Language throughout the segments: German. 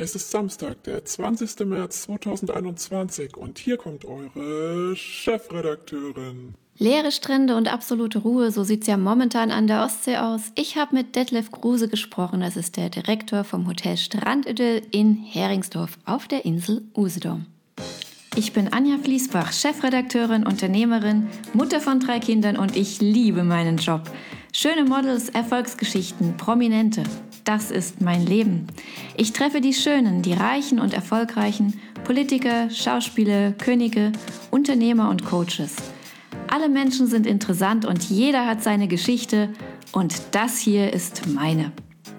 Es ist Samstag, der 20. März 2021 und hier kommt eure Chefredakteurin. Leere Strände und absolute Ruhe, so sieht's ja momentan an der Ostsee aus. Ich habe mit Detlef Kruse gesprochen, das ist der Direktor vom Hotel Strandidyll in Heringsdorf auf der Insel Usedom. Ich bin Anja Fließbach, Chefredakteurin, Unternehmerin, Mutter von 3 Kindern und ich liebe meinen Job. Schöne Models, Erfolgsgeschichten, Prominente. Das ist mein Leben. Ich treffe die Schönen, die Reichen und Erfolgreichen, Politiker, Schauspieler, Könige, Unternehmer und Coaches. Alle Menschen sind interessant und jeder hat seine Geschichte und das hier ist meine.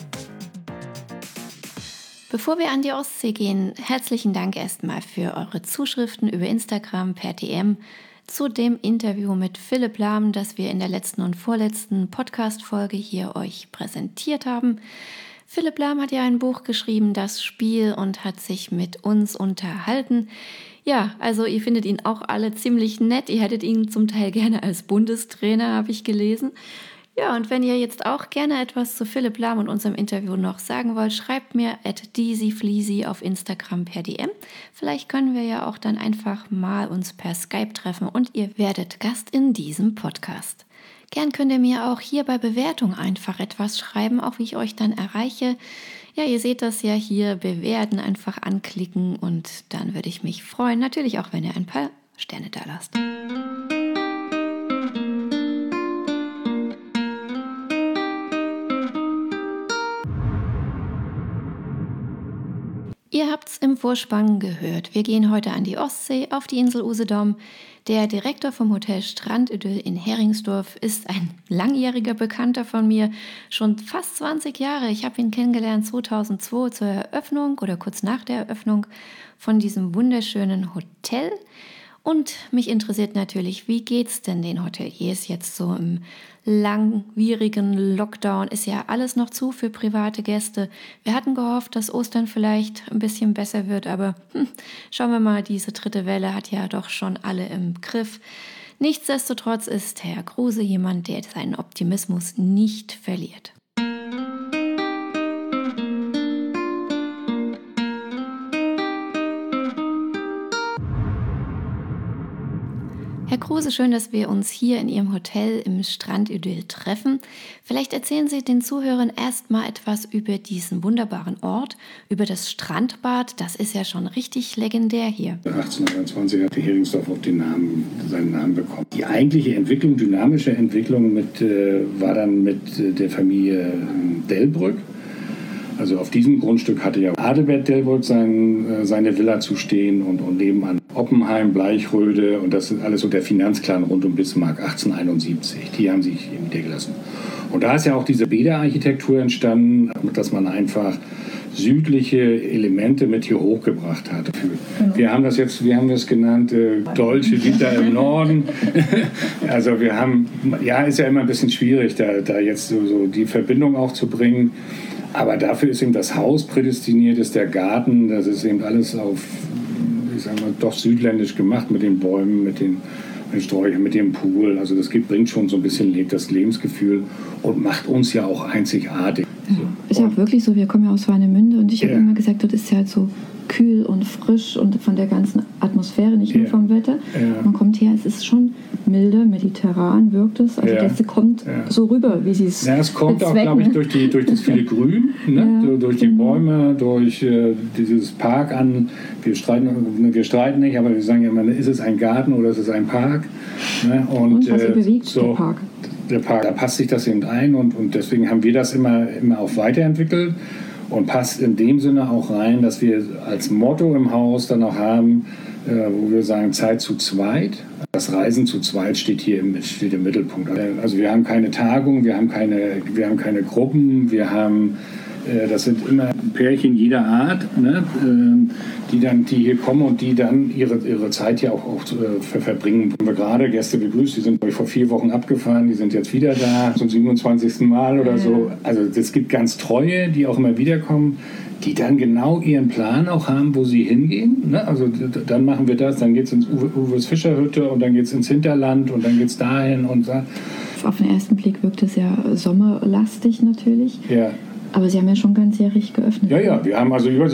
Bevor wir an die Ostsee gehen, herzlichen Dank erstmal für eure Zuschriften über Instagram per DM zu dem Interview mit Philipp Lahm, das wir in der letzten und vorletzten Podcast-Folge hier euch präsentiert haben. Philipp Lahm hat ja ein Buch geschrieben, Das Spiel, und hat sich mit uns unterhalten. Ja, also ihr findet ihn auch alle ziemlich nett. Ihr hättet ihn zum Teil gerne als Bundestrainer, habe ich gelesen. Ja, und wenn ihr jetzt auch gerne etwas zu Philipp Lahm und unserem Interview noch sagen wollt, schreibt mir @deezyfleezy auf Instagram per DM. Vielleicht können wir ja auch dann einfach mal uns per Skype treffen und ihr werdet Gast in diesem Podcast. Gern könnt ihr mir auch hier bei Bewertung einfach etwas schreiben, auch wie ich euch dann erreiche. Ja, ihr seht das ja hier, bewerten, einfach anklicken und dann würde ich mich freuen. Natürlich auch, wenn ihr ein paar Sterne da lasst. Ihr habt's im Vorspann gehört. Wir gehen heute an die Ostsee, auf die Insel Usedom. Der Direktor vom Hotel Strandidyll in Heringsdorf ist ein langjähriger Bekannter von mir, schon fast 20 Jahre. Ich habe ihn kennengelernt 2002 zur Eröffnung oder kurz nach der Eröffnung von diesem wunderschönen Hotel. Und mich interessiert natürlich, wie geht's denn den Hoteliers jetzt so im langwierigen Lockdown? Ist ja alles noch zu für private Gäste. Wir hatten gehofft, dass Ostern vielleicht ein bisschen besser wird, aber schauen wir mal, diese 3. Welle hat ja doch schon alle im Griff. Nichtsdestotrotz ist Herr Kruse jemand, der seinen Optimismus nicht verliert. Herr Kruse, schön, dass wir uns hier in Ihrem Hotel im Strandidyll treffen. Vielleicht erzählen Sie den Zuhörern erst mal etwas über diesen wunderbaren Ort, über das Strandbad. Das ist ja schon richtig legendär hier. 1820 hat die Heringsdorf auch seinen Namen bekommen. Die eigentliche Entwicklung, dynamische Entwicklung war dann mit der Familie Delbrück. Also auf diesem Grundstück hatte ja Adelbert Delbrück seine Villa zu stehen und nebenan Oppenheim, Bleichröde und das ist alles so der Finanzclan rund um Bismarck 1871. Die haben sich niedergelassen. Und da ist ja auch diese Bäderarchitektur entstanden, dass man einfach südliche Elemente mit hier hochgebracht hat. Wir haben es genannt, Dolce Vita im Norden. Also wir haben, ja, ist ja immer ein bisschen schwierig, da jetzt so die Verbindung auch zu bringen. Aber dafür ist eben das Haus prädestiniert, ist der Garten, das ist eben alles auf, ich sag mal, doch südländisch gemacht mit den Bäumen, mit den Sträuchern, mit dem Pool. Also das bringt schon so ein bisschen das Lebensgefühl und macht uns ja auch einzigartig. Ja, ist ja auch wirklich so, wir kommen ja aus Warnemünde und ich habe immer gesagt, das ist ja halt so kühl und frisch und von der ganzen Atmosphäre, nicht nur vom Wetter. Ja. Man kommt her, es ist schon milde, mediterran wirkt es. Also das kommt so rüber, wie sie es es kommt auch, glaube ich, durch das viele Grün, ne? So durch die Bäume, durch dieses Park an. Wir streiten nicht, aber wir sagen ja immer, ist es ein Garten oder ist es ein Park? Ne? Und was sie bewegt, der Park. Der Park, da passt sich das eben ein und deswegen haben wir das immer auch weiterentwickelt. Und passt in dem Sinne auch rein, dass wir als Motto im Haus dann auch haben, wo wir sagen, Zeit zu zweit. Das Reisen zu zweit steht im Mittelpunkt. Also wir haben keine Tagung, wir haben keine Gruppen, das sind immer Pärchen jeder Art, ne, die hier kommen und die dann ihre Zeit hier auch verbringen. Wir haben gerade Gäste begrüßt, die sind vor 4 Wochen abgefahren, die sind jetzt wieder da, zum 27. Mal oder so. Also es gibt ganz Treue, die auch immer wieder kommen, die dann genau ihren Plan auch haben, wo sie hingehen. Ne? Also dann machen wir das, dann geht es ins Uwes Fischerhütte und dann geht es ins Hinterland und dann geht es dahin und da. Auf den ersten Blick wirkt es ja sommerlastig natürlich. Ja. Aber Sie haben ja schon ganzjährig geöffnet. Ja, wir haben also über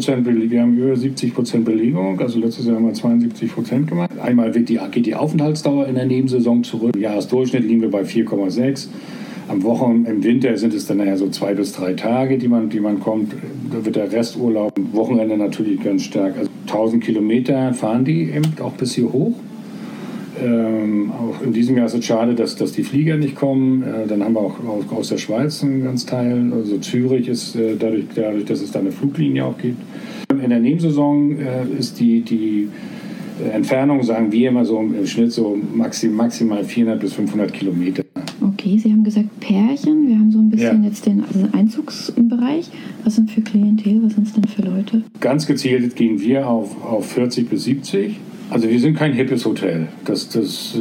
70% Belegung. Also letztes Jahr haben wir 72% gemacht. Einmal geht die Aufenthaltsdauer in der Nebensaison zurück. Im Jahresdurchschnitt liegen wir bei 4,6. Im Winter sind es dann nachher so 2 bis 3 Tage, die man kommt. Da wird der Resturlaub, Wochenende natürlich ganz stark. Also 1000 Kilometer fahren die eben auch bis hier hoch. Auch in diesem Jahr ist es schade, dass die Flieger nicht kommen. Dann haben wir auch aus der Schweiz einen ganz Teil. Also Zürich ist dadurch, dass es da eine Fluglinie auch gibt. In der Nebensaison ist die Entfernung, sagen wir immer so im Schnitt so maximal 400 bis 500 Kilometer. Okay, Sie haben gesagt Pärchen. Wir haben so ein bisschen jetzt den Einzugsbereich. Was sind für Klientel? Was sind es denn für Leute? Ganz gezielt gehen wir auf 40 bis 70. Also wir sind kein hippes Hotel. Das sind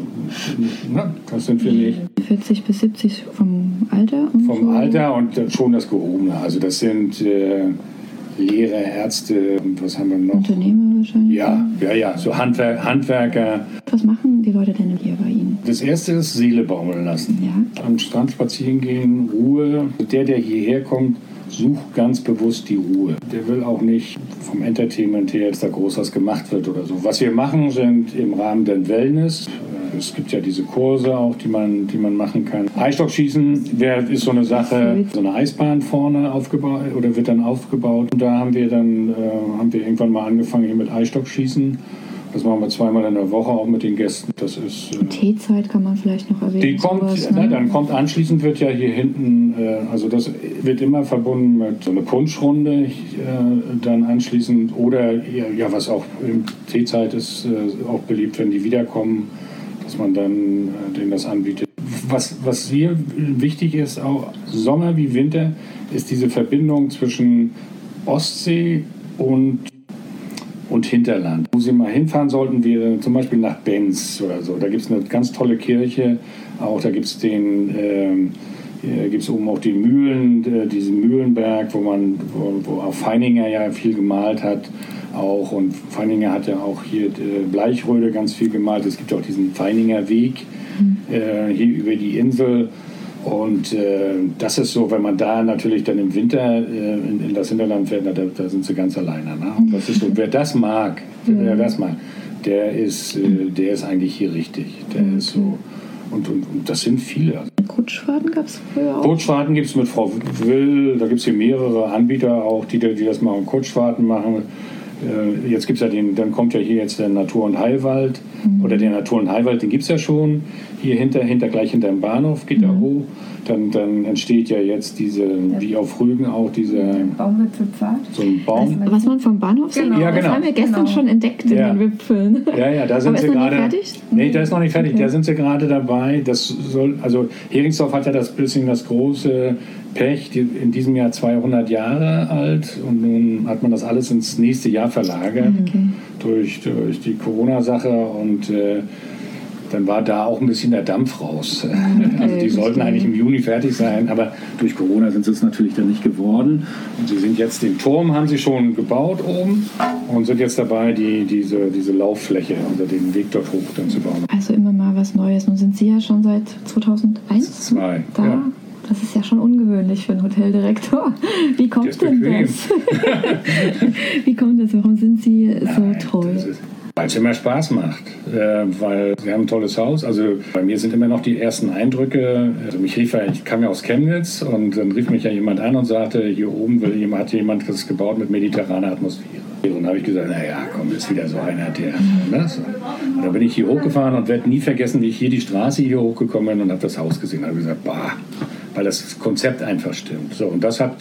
wir nicht. 40 bis 70 vom Alter? Vom Alter und schon das Gehobene. Also das sind Lehrer, Ärzte und was haben wir noch? Unternehmer wahrscheinlich? Ja, so Handwerker. Was machen die Leute denn hier bei Ihnen? Das erste ist Seele baumeln lassen. Ja. Am Strand spazieren gehen, Ruhe. Der hierher kommt, sucht ganz bewusst die Ruhe. Der will auch nicht vom Entertainment her jetzt da groß was gemacht wird oder so. Was wir machen, sind im Rahmen der Wellness. Es gibt ja diese Kurse auch, die man machen kann. Eisstockschießen ist so eine Sache, so eine Eisbahn vorne aufgebaut oder wird dann aufgebaut. Und da haben wir irgendwann mal angefangen hier mit Eisstockschießen. Das machen wir 2-mal in der Woche auch mit den Gästen. Das ist Teezeit kann man vielleicht noch erwähnen. Die kommt, dann kommt anschließend wird ja hier hinten, also das wird immer verbunden mit so einer Punschrunde, dann anschließend oder was auch in Teezeit ist auch beliebt, wenn die wiederkommen, dass man dann denen das anbietet. Was hier wichtig ist, auch Sommer wie Winter, ist diese Verbindung zwischen Ostsee und Hinterland. Wo Sie mal hinfahren sollten, wäre zum Beispiel nach Benz oder so. Da gibt es eine ganz tolle Kirche. Auch da gibt es oben auch die Mühlen, diesen Mühlenberg, wo auch Feininger ja viel gemalt hat. Und Feininger hat ja auch hier Bleichröde ganz viel gemalt. Es gibt auch diesen Feininger Weg hier über die Insel. Und das ist so, wenn man da natürlich dann im Winter in das Hinterland fährt, da sind sie ganz alleine. Ne? Und das ist so, wer das mag, der ist eigentlich hier richtig. Der ist so. Und das sind viele. Kutschfahrten gab es früher auch? Kutschfahrten gibt es mit Frau Will, da gibt es hier mehrere Anbieter auch, die das machen, Kutschfahrten machen. Jetzt gibt's ja dann kommt ja hier jetzt der Natur- und Heilwald. Oder der Natur- und Heilwald, den gibt es ja schon. Hier gleich hinter dem Bahnhof geht er hoch. Dann entsteht ja jetzt wie auf Rügen auch diese Baumwipfelpfad. So ein Baum. Was man vom Bahnhof sieht? Genau. Ja, genau. Das haben wir gestern schon entdeckt in den Wipfeln. Ja, da sind Aber sie ist noch gerade. nicht fertig? Nee, der ist noch nicht fertig. Okay. Da sind sie gerade dabei. Also Heringsdorf hat ja das große Pech, in diesem Jahr 200 Jahre alt und nun hat man das alles ins nächste Jahr verlagert durch die Corona-Sache und dann war da auch ein bisschen der Dampf raus. Also die sollten eigentlich im Juni fertig sein, aber durch Corona sind sie es natürlich dann nicht geworden. Und sie sind jetzt, den Turm haben sie schon gebaut oben und sind jetzt dabei, diese Lauffläche, also den Weg dort hoch dann zu bauen. Also immer mal was Neues. Nun sind Sie ja schon seit 2001 2, da. ja. Das ist ja schon ungewöhnlich für einen Hoteldirektor. Wie kommt denn das? Wie kommt das? Warum sind Sie so treu? Weil es immer Spaß macht, weil wir haben ein tolles Haus. Also bei mir sind immer noch die ersten Eindrücke. Also ich kam ja aus Chemnitz und dann rief mich ja jemand an und sagte, hier oben hat jemand das gebaut mit mediterraner Atmosphäre. Und dann habe ich gesagt, naja, komm, ist wieder so einer, der... Ne? Und dann bin ich hier hochgefahren und werde nie vergessen, wie ich hier die Straße hier hochgekommen bin und habe das Haus gesehen. Da habe ich gesagt, weil das Konzept einfach stimmt. So, und das war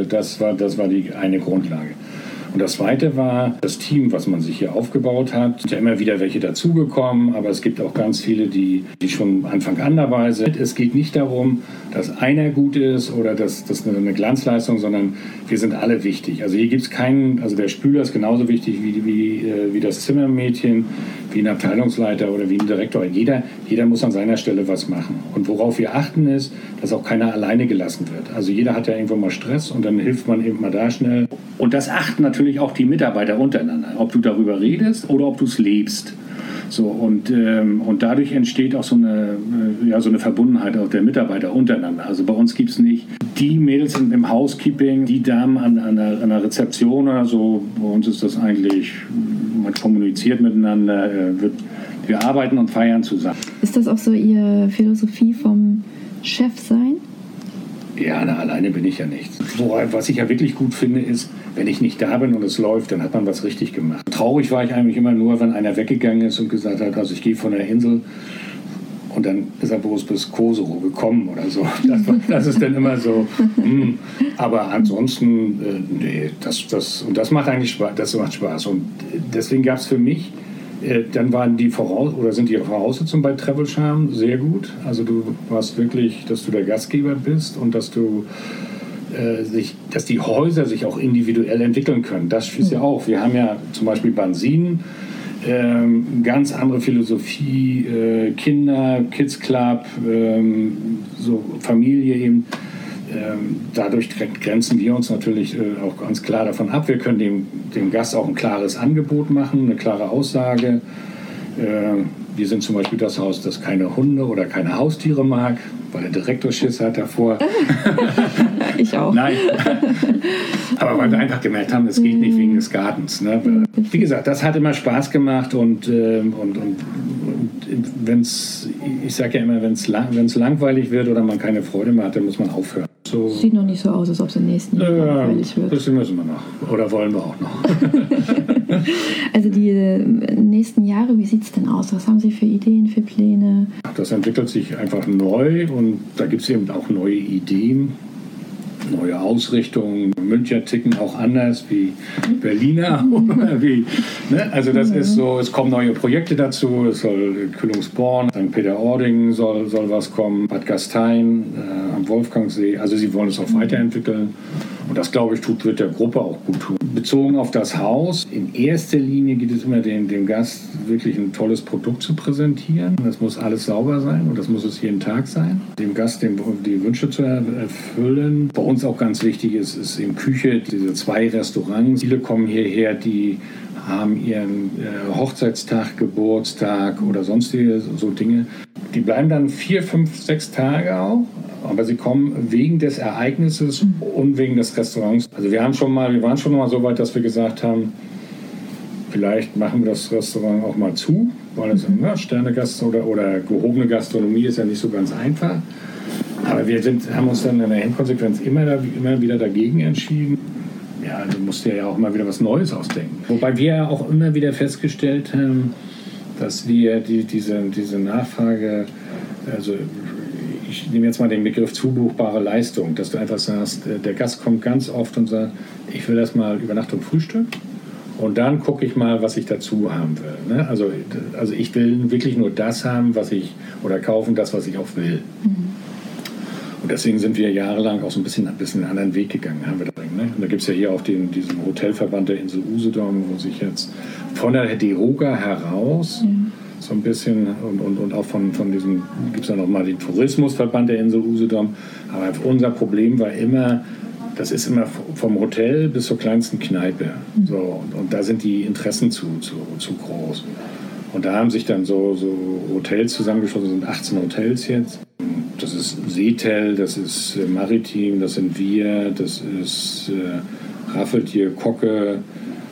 die eine Grundlage. Und das Zweite war das Team, was man sich hier aufgebaut hat. Es sind ja immer wieder welche dazugekommen, aber es gibt auch ganz viele, die schon Anfang an dabei sind. Es geht nicht darum, dass einer gut ist oder dass das eine Glanzleistung, sondern wir sind alle wichtig. Also hier gibt es keinen, also der Spüler ist genauso wichtig wie das Zimmermädchen, wie ein Abteilungsleiter oder wie ein Direktor. Jeder muss an seiner Stelle was machen. Und worauf wir achten ist, dass auch keiner alleine gelassen wird. Also jeder hat ja irgendwo mal Stress und dann hilft man eben mal da schnell. Und das achten natürlich auch die Mitarbeiter untereinander, ob du darüber redest oder ob du es lebst. So, und dadurch entsteht auch so eine Verbundenheit auch der Mitarbeiter untereinander. Also bei uns gibt es nicht die Mädels im Housekeeping, die Damen an der Rezeption oder so. Bei uns ist das eigentlich, man kommuniziert miteinander, wir arbeiten und feiern zusammen. Ist das auch so Ihre Philosophie vom Chefsein? Ja, alleine bin ich ja nicht. Was ich ja wirklich gut finde, ist, wenn ich nicht da bin und es läuft, dann hat man was richtig gemacht. Traurig war ich eigentlich immer nur, wenn einer weggegangen ist und gesagt hat, also ich gehe von der Insel und dann ist er bloß bis Kosovo gekommen oder so. Das ist dann immer so. Aber ansonsten, nee, das macht eigentlich Spaß. Das macht Spaß. Und deswegen gab es für mich, dann waren die Voraussetzungen bei Travel Charm sehr gut. Also du warst wirklich, dass du der Gastgeber bist und dass die Häuser sich auch individuell entwickeln können. Das ist ja auch. Wir haben ja zum Beispiel Bansin, ganz andere Philosophie, Kinder, Kids Club, so Familie eben. Dadurch grenzen wir uns natürlich auch ganz klar davon ab. Wir können dem Gast auch ein klares Angebot machen, eine klare Aussage. Wir sind zum Beispiel das Haus, das keine Hunde oder keine Haustiere mag, weil der Direktor Schiss hat davor. Ich auch. Nein. Aber weil wir einfach gemerkt haben, es geht nicht wegen des Gartens. Ne? Wie gesagt, das hat immer Spaß gemacht und ich sage ja immer, wenn es langweilig wird oder man keine Freude mehr hat, dann muss man aufhören. So. Sieht noch nicht so aus, als ob es im nächsten Jahr langweilig wird. Das müssen wir noch. Oder wollen wir auch noch. Also die nächsten Jahre, wie sieht es denn aus? Was haben Sie für Ideen, für Pläne? Das entwickelt sich einfach neu und da gibt es eben auch neue Ideen, neue Ausrichtungen. Münchner ticken auch anders wie Berliner. Also das ist so, es kommen neue Projekte dazu. Es soll Kühlungsborn, St. Peter-Ording soll was kommen, Bad Gastein am Wolfgangsee. Also sie wollen es auch weiterentwickeln. Und das, glaube ich, wird der Gruppe auch gut tun. Bezogen auf das Haus, in erster Linie geht es immer dem Gast wirklich ein tolles Produkt zu präsentieren. Das muss alles sauber sein und das muss es jeden Tag sein. Dem Gast die Wünsche zu erfüllen. Bei uns auch ganz wichtig ist in Küche diese 2 Restaurants. Viele kommen hierher, die haben ihren Hochzeitstag, Geburtstag oder sonstige so Dinge. Die bleiben dann 4, 5, 6 Tage auch. Aber sie kommen wegen des Ereignisses und wegen des Restaurants. Also wir waren schon mal so weit, dass wir gesagt haben, vielleicht machen wir das Restaurant auch mal zu, weil es Sternegast oder gehobene Gastronomie ist ja nicht so ganz einfach. Aber wir haben uns dann in der Endkonsequenz immer wieder dagegen entschieden. Ja, du musst dir ja auch immer wieder was Neues ausdenken. Wobei wir ja auch immer wieder festgestellt haben, dass wir diese Nachfrage, also ich nehme jetzt mal den Begriff zubuchbare Leistung, dass du einfach sagst, der Gast kommt ganz oft und sagt, ich will das mal Übernachtung Frühstück und dann gucke ich mal, was ich dazu haben will. Ne? Also ich will wirklich nur das haben, oder kaufen das, was ich auch will. Und deswegen sind wir jahrelang auch so ein bisschen einen anderen Weg gegangen. Haben wir da, ne? Und da gibt es ja hier auch diesen Hotelverband der Insel Usedom, wo sich jetzt von der DEHOGA heraus so ein bisschen und auch von diesem, gibt es ja nochmal den Tourismusverband der Insel Usedom. Aber unser Problem war immer, das ist immer vom Hotel bis zur kleinsten Kneipe. So, und da sind die Interessen zu groß. Und da haben sich dann so Hotels zusammengeschlossen, sind 18 Hotels jetzt. Das ist Seetel, das ist Maritim, das sind wir, das ist Raffeltier, Kocke,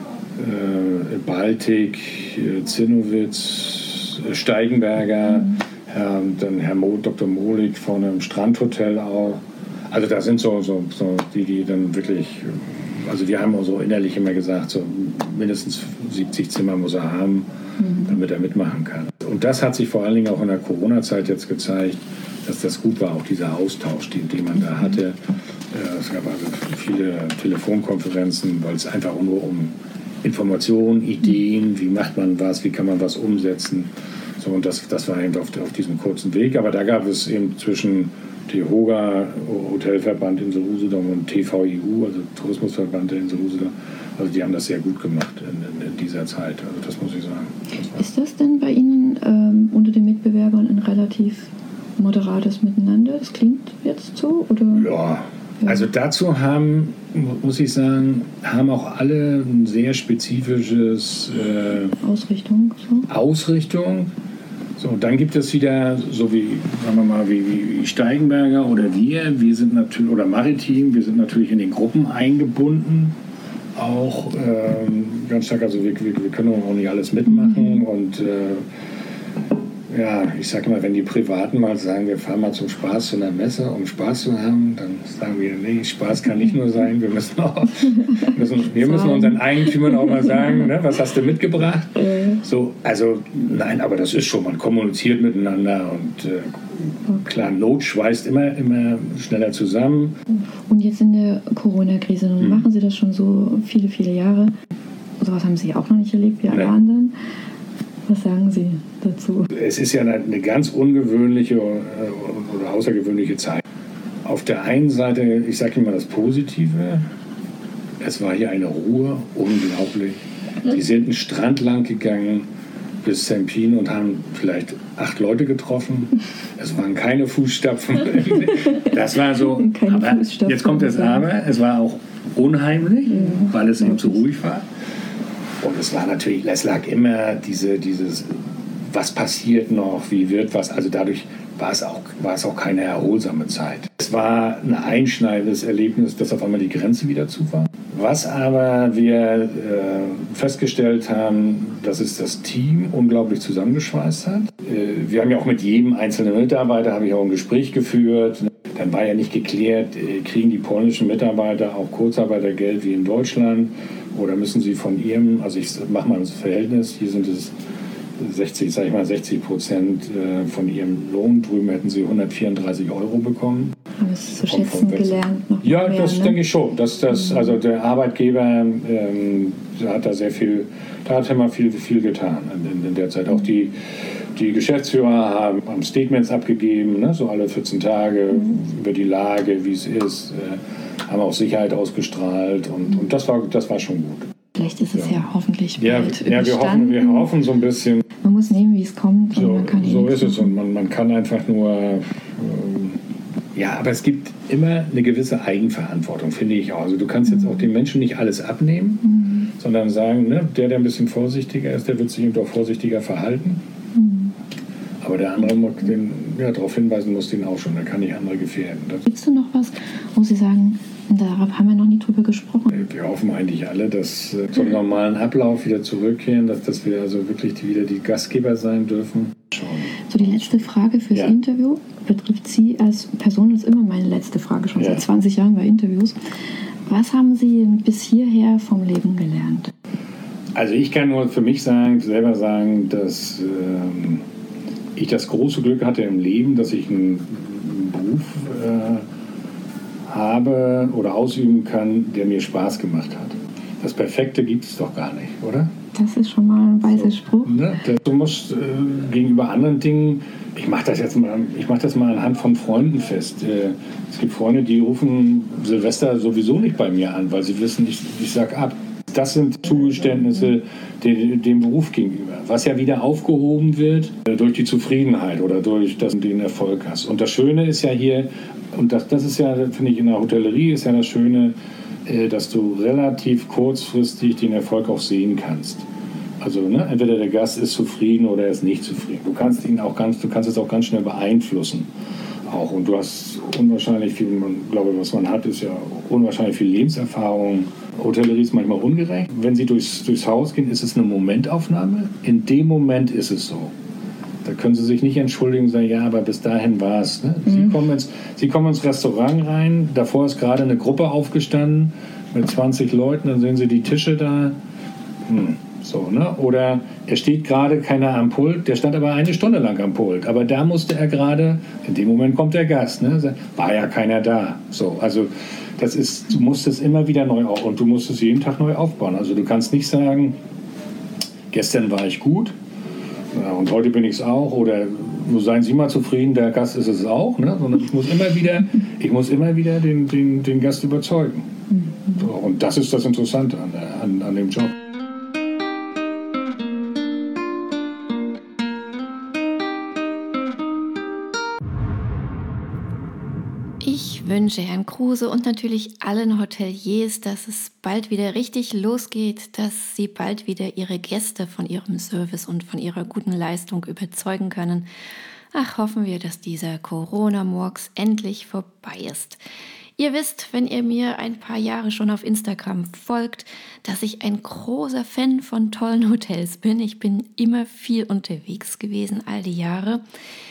Baltic, Zinnowitz, Steigenberger, dann Herr Dr. Mohlig von einem Strandhotel auch. Also da sind so die dann wirklich, also wir haben auch so innerlich immer gesagt, so mindestens 70 Zimmer muss er haben, damit er mitmachen kann. Und das hat sich vor allen Dingen auch in der Corona-Zeit jetzt gezeigt, dass das gut war, auch dieser Austausch, den man da hatte. Es gab also viele Telefonkonferenzen, weil es einfach nur um Informationen, Ideen, wie macht man was, wie kann man was umsetzen. So, und das war eben auf diesem kurzen Weg. Aber da gab es eben zwischen DEHOGA, Hotelverband Insel Usedom und TVIU, also Tourismusverband der Insel Usedom, also die haben das sehr gut gemacht in dieser Zeit. Also das muss ich sagen. Ist das denn bei Ihnen unter den Mitbewerbern ein relativ moderates Miteinander? Das klingt jetzt so? Oder? Ja, Also dazu muss ich sagen, haben auch alle ein sehr spezifisches Ausrichtung. So, dann gibt es wieder, so wie, sagen wir mal, wie Steigenberger oder wir sind natürlich, oder Maritim, wir sind natürlich in den Gruppen eingebunden. Auch ganz stark, also wir können auch nicht alles mitmachen und ja, ich sage mal, wenn die Privaten mal sagen, wir fahren mal zum Spaß zu einer Messe, um Spaß zu haben, dann sagen wir, nee, Spaß kann nicht nur sein, wir müssen unseren Eigentümern auch mal sagen, ne, was hast du mitgebracht? So, also nein, aber das ist schon, man kommuniziert miteinander und klar, Not schweißt immer schneller zusammen. Und jetzt in der Corona-Krise, nun machen Sie das schon so viele, viele Jahre. Sowas haben Sie auch noch nicht erlebt wie alle anderen. Was sagen Sie dazu? Es ist ja eine ganz ungewöhnliche oder außergewöhnliche Zeit. Auf der einen Seite, ich sage immer das Positive, es war hier eine Ruhe, unglaublich. Sie sind einen Strand lang gegangen bis Sempin und haben vielleicht 8 Leute getroffen. Es waren keine Fußstapfen. Das war so, aber jetzt kommt das Aber, es war auch unheimlich, weil es eben zu ruhig war. Und es war natürlich, es lag immer dieses, was passiert noch, wie wird was, also dadurch war es auch keine erholsame Zeit. Es war ein einschneidendes Erlebnis, dass auf einmal die Grenze wieder zu war. Was aber wir festgestellt haben, dass es das Team unglaublich zusammengeschweißt hat. Wir haben ja auch mit jedem einzelnen Mitarbeiter, habe ich auch ein Gespräch geführt. Dann war ja nicht geklärt, kriegen die polnischen Mitarbeiter auch Kurzarbeitergeld wie in Deutschland oder müssen sie von ihrem, also ich mache mal das Verhältnis, hier sind es 60% von ihrem Lohn, drüben hätten sie 134 € bekommen. Haben es zu schätzen gelernt? Noch ja, mehr, das denke ich schon. Also der Arbeitgeber hat da sehr viel, da hat immer viel getan in der Zeit. Auch die Geschäftsführer haben Statements abgegeben, ne, so alle 14 Tage über die Lage, wie es ist, haben auch Sicherheit ausgestrahlt und das war schon gut. Vielleicht ist es ja hoffentlich bald wir hoffen so ein bisschen. Man muss nehmen, wie es kommt. Und man kann so ist es und man kann einfach nur... aber es gibt immer eine gewisse Eigenverantwortung, finde ich auch. Also du kannst jetzt auch den Menschen nicht alles abnehmen, sondern sagen, ne, der ein bisschen vorsichtiger ist, der wird sich eben auch vorsichtiger verhalten. Aber der andere, darauf hinweisen muss, den auch schon. Der kann nicht andere gefährden. Gibt es denn noch was, wo Sie sagen, darauf haben wir noch nie drüber gesprochen? Wir hoffen eigentlich alle, dass zum normalen Ablauf wieder zurückkehren, dass wir also wirklich wieder die Gastgeber sein dürfen. So, die letzte Frage fürs Interview betrifft Sie als Person. Das ist immer meine letzte Frage, schon seit 20 Jahren bei Interviews. Was haben Sie bis hierher vom Leben gelernt? Also ich kann nur für mich selber sagen, dass ich das große Glück hatte im Leben, dass ich einen Beruf habe oder ausüben kann, der mir Spaß gemacht hat. Das Perfekte gibt es doch gar nicht, oder? Das ist schon mal ein weiser Spruch. Ne? Du musst gegenüber anderen Dingen, ich mache das mal anhand von Freunden fest. Es gibt Freunde, die rufen Silvester sowieso nicht bei mir an, weil sie wissen, ich sag ab. Das sind Zugeständnisse dem Beruf gegenüber, was ja wieder aufgehoben wird durch die Zufriedenheit oder durch dass du den Erfolg hast. Und das Schöne ist ja hier, und das ist ja, finde ich, in der Hotellerie ist ja das Schöne, dass du relativ kurzfristig den Erfolg auch sehen kannst. Also entweder der Gast ist zufrieden oder er ist nicht zufrieden. Du kannst es auch ganz schnell beeinflussen. Auch. Und du hast unwahrscheinlich viel, was man hat, ist ja unwahrscheinlich viel Lebenserfahrung. Hotellerie ist manchmal ungerecht. Wenn sie durchs Haus gehen, ist es eine Momentaufnahme. In dem Moment ist es so. Da können sie sich nicht entschuldigen und sagen, ja, aber bis dahin war es. Ne? Sie kommen ins Restaurant rein, davor ist gerade eine Gruppe aufgestanden mit 20 Leuten, dann sehen sie die Tische da. So, ne? Oder er steht gerade keiner am Pult, der stand aber 1 Stunde lang am Pult. Aber da musste er gerade, in dem Moment kommt der Gast, ne? War ja keiner da. So, also du musst es immer wieder neu aufbauen und du musst es jeden Tag neu aufbauen. Also du kannst nicht sagen, gestern war ich gut und heute bin ich es auch oder nur seien Sie mal zufrieden, der Gast ist es auch, ne? Sondern ich muss immer wieder den Gast überzeugen. So, und das ist das Interessante an dem Job. Ich wünsche Herrn Kruse und natürlich allen Hoteliers, dass es bald wieder richtig losgeht, dass sie bald wieder ihre Gäste von ihrem Service und von ihrer guten Leistung überzeugen können. Ach, hoffen wir, dass dieser Corona-Murks endlich vorbei ist. Ihr wisst, wenn ihr mir ein paar Jahre schon auf Instagram folgt, dass ich ein großer Fan von tollen Hotels bin. Ich bin immer viel unterwegs gewesen, all die Jahre.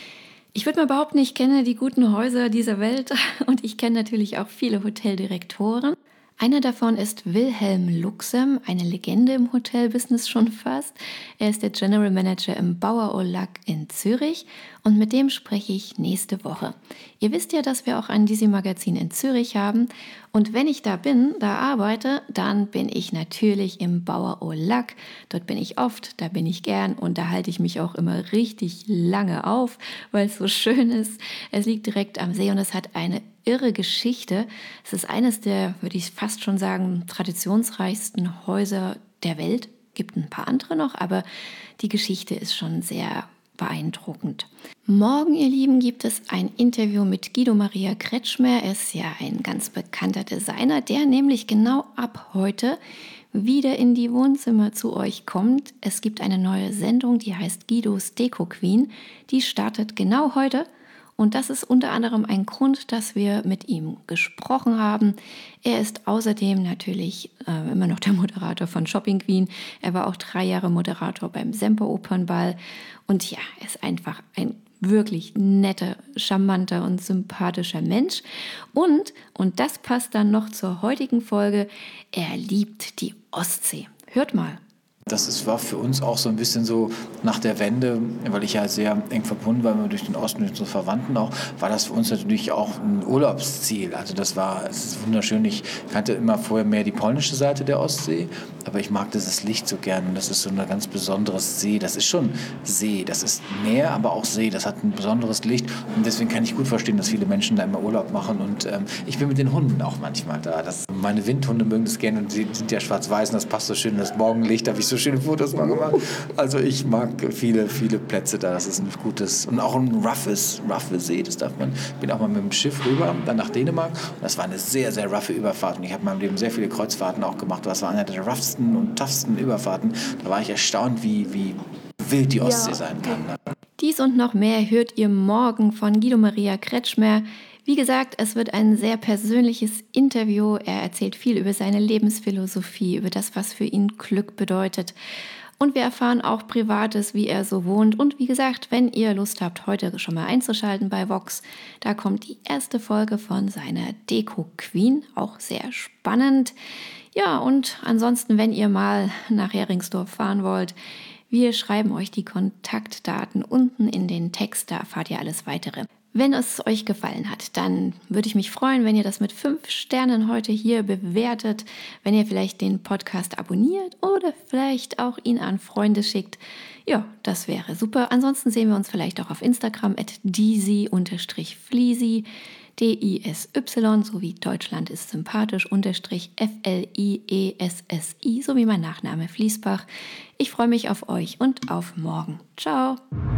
Ich würde mal behaupten, ich kenne die guten Häuser dieser Welt und ich kenne natürlich auch viele Hoteldirektoren. Einer davon ist Wilhelm Luxem, eine Legende im Hotelbusiness schon fast. Er ist der General Manager im Bauer au Lac in Zürich und mit dem spreche ich nächste Woche. Ihr wisst ja, dass wir auch ein Disi-Magazin in Zürich haben und wenn ich da arbeite, dann bin ich natürlich im Bauer au Lac. Dort bin ich oft, da bin ich gern und da halte ich mich auch immer richtig lange auf, weil es so schön ist. Es liegt direkt am See und es hat eine irre Geschichte. Es ist eines der, würde ich fast schon sagen, traditionsreichsten Häuser der Welt. Gibt ein paar andere noch, aber die Geschichte ist schon sehr beeindruckend. Morgen, ihr Lieben, gibt es ein Interview mit Guido Maria Kretschmer. Er ist ja ein ganz bekannter Designer, der nämlich genau ab heute wieder in die Wohnzimmer zu euch kommt. Es gibt eine neue Sendung, die heißt Guidos Deko Queen. Die startet genau heute. Und das ist unter anderem ein Grund, dass wir mit ihm gesprochen haben. Er ist außerdem natürlich immer noch der Moderator von Shopping Queen. Er war auch 3 Jahre Moderator beim Semper Opernball. Und ja, er ist einfach ein wirklich netter, charmanter und sympathischer Mensch. Und das passt dann noch zur heutigen Folge, er liebt die Ostsee. Hört mal. War für uns auch so ein bisschen so nach der Wende, weil ich ja sehr eng verbunden war durch den Osten, durch unsere Verwandten auch, war das für uns natürlich auch ein Urlaubsziel. Also es ist wunderschön. Ich kannte immer vorher mehr die polnische Seite der Ostsee, aber ich mag dieses Licht so gern. Das ist so ein ganz besonderes See. Das ist schon See, das ist Meer, aber auch See. Das hat ein besonderes Licht und deswegen kann ich gut verstehen, dass viele Menschen da immer Urlaub machen und ich bin mit den Hunden auch manchmal da. Meine Windhunde mögen das gerne und sie sind ja schwarz-weiß und das passt so schön in das Morgenlicht. Da habe ich so schöne Fotos mal gemacht. Also ich mag viele, viele Plätze da. Das ist ein gutes und auch ein roughe See, das darf man. Ich bin auch mal mit dem Schiff rüber, dann nach Dänemark. Und das war eine sehr, sehr roughe Überfahrt. Und ich habe in meinem Leben sehr viele Kreuzfahrten auch gemacht. Das war eine der roughsten und toughsten Überfahrten. Da war ich erstaunt, wie wild die Ostsee sein kann. Ne? Dies und noch mehr hört ihr morgen von Guido Maria Kretschmer. Wie gesagt, es wird ein sehr persönliches Interview. Er erzählt viel über seine Lebensphilosophie, über das, was für ihn Glück bedeutet. Und wir erfahren auch Privates, wie er so wohnt. Und wie gesagt, wenn ihr Lust habt, heute schon mal einzuschalten bei Vox, da kommt die erste Folge von seiner Deko Queen. Auch sehr spannend. Ja, und ansonsten, wenn ihr mal nach Heringsdorf fahren wollt, wir schreiben euch die Kontaktdaten unten in den Text, da erfahrt ihr alles Weitere. Wenn es euch gefallen hat, dann würde ich mich freuen, wenn ihr das mit 5 Sternen heute hier bewertet, wenn ihr vielleicht den Podcast abonniert oder vielleicht auch ihn an Freunde schickt. Ja, das wäre super. Ansonsten sehen wir uns vielleicht auch auf Instagram @disi_fleasy, DISY, sowie Deutschland ist sympathisch, _FLIESSI, sowie mein Nachname Fließbach. Ich freue mich auf euch und auf morgen. Ciao!